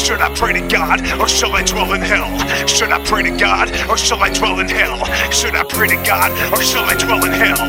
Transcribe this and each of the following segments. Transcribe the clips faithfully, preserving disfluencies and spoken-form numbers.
Should I pray to God, or shall I dwell in hell? Should I pray to God, or shall I dwell in hell? Should I pray to God, or shall I dwell in hell?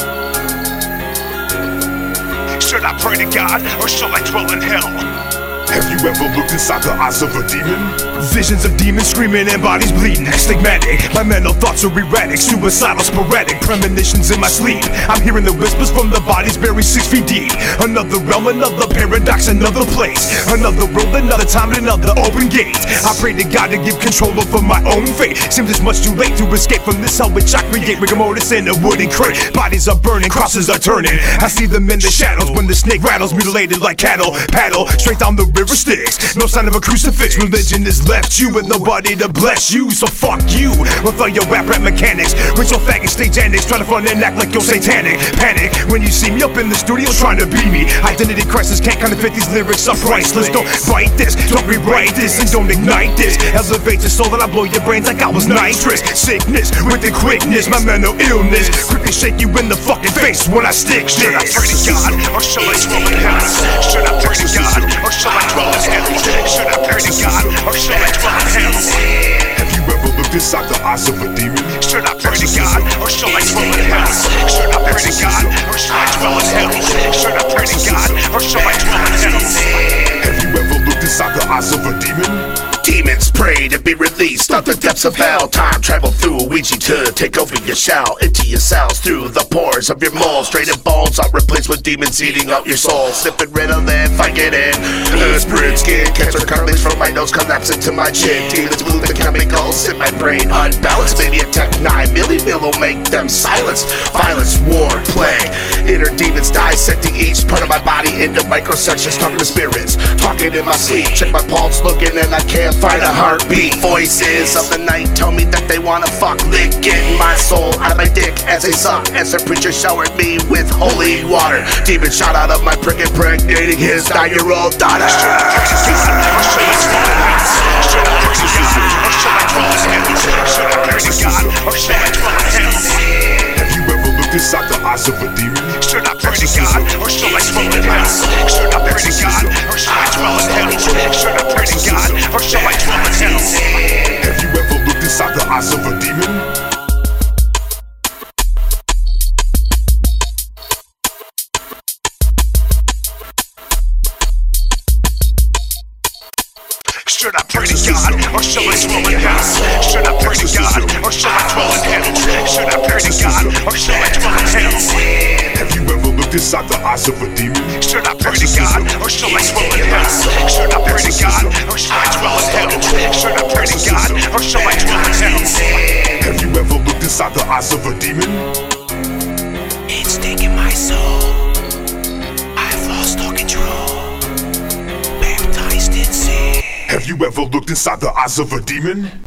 Should I pray to God, or shall I dwell in hell? Have you ever looked inside the eyes of a demon? Visions of demons screaming and bodies bleeding. Stigmatic, my mental thoughts are erratic. Suicidal, sporadic, premonitions in my sleep. I'm hearing the whispers from the bodies buried six feet deep. Another realm, another paradox, another place. Another world, another time, another open gate. I pray to God to give control over my own fate. Seems it's much too late to escape from this hell which I create. Rigor mortis in a wooden crate. Bodies are burning, crosses are turning. I see them in the shadows when the snake rattles, mutilated like cattle. Paddle straight down the river Styx. No sign of a crucifix. Religion has left you with nobody to bless you. So fuck you with all your rap rap mechanics. Ritual faggot stage antics, trying to front and act like you're satanic. Panic when you see me up in the studio trying to be me. Identity crisis, can't counterfeit these lyrics are priceless. Don't fight this, don't rewrite this, and don't ignite this. Elevate your soul that I blow your brains like I was nitrous. Sickness with the quickness, my mental illness. Quickly shake you in the fucking face when I stick this. Should I pray to God, or shall I dwell in hell? Should I pray to God, or shall I dwell in hell? Should I pray to God, or shall I dwell in hell? Have you ever looked inside the eyes of a demon? Should I pray to God, or shall I dwell in hell? Should I pray to God, or shall I dwell in hell? Should I pray to God, or shall I dwell in hell? Have you ever looked inside the eyes of a demon? Demons pray to be released out the depths of hell. Time travel through a Ouija to take over your shell. Into your cells through the pores of your moles. Straightened bones are replaced with demons eating out your soul. Sniffing Ritalin, Vicodin, aspirin, skin cancer, cartilage from my nose collapsing to my chin. Demons move the chemicals in my brain unbalanced. Maybe a Tech nine milli mill will make them silence. Violence, war, plague. Inner demons dissecting each part of my body into microsections. Talking to spirits, talking in my sleep. Check my pulse, looking and I can't find a heartbeat. Voices of the night tell me that they wanna fuck, licking my soul out of my dick as they suck. As the preacher showered me with holy water. Demon shot out of my prick, impregnating his nine-year-old daughter. Should I pray to God, or shall I dwell in hell? Should I pray to God, or shall I dwell in hell? Should I pray to God, or shall I dwell in hell? Have you ever looked inside the eyes of a demon? Should I pray to God, or shall I dwell in hell? Should I pray to God, or shall I dwell in hell? Should I pray to God, or shall I dwell in hell? Have you ever looked inside the eyes of a demon? Should I pray to God, or shall I dwell in hell? Should I pray to God, or shall I dwell in hell? Should I pray to God, or shall I dwell in hell? Have you ever looked inside the eyes of a demon? Should I pray to God, or shall I dwell in hell? Should I pray to God, or shall I dwell in hell? Should I pray to God, or shall I dwell in hell? Have you ever looked inside the eyes of a demon? It's taking my soul. I've lost all control. Baptized in sin. Have you ever looked inside the eyes of a demon?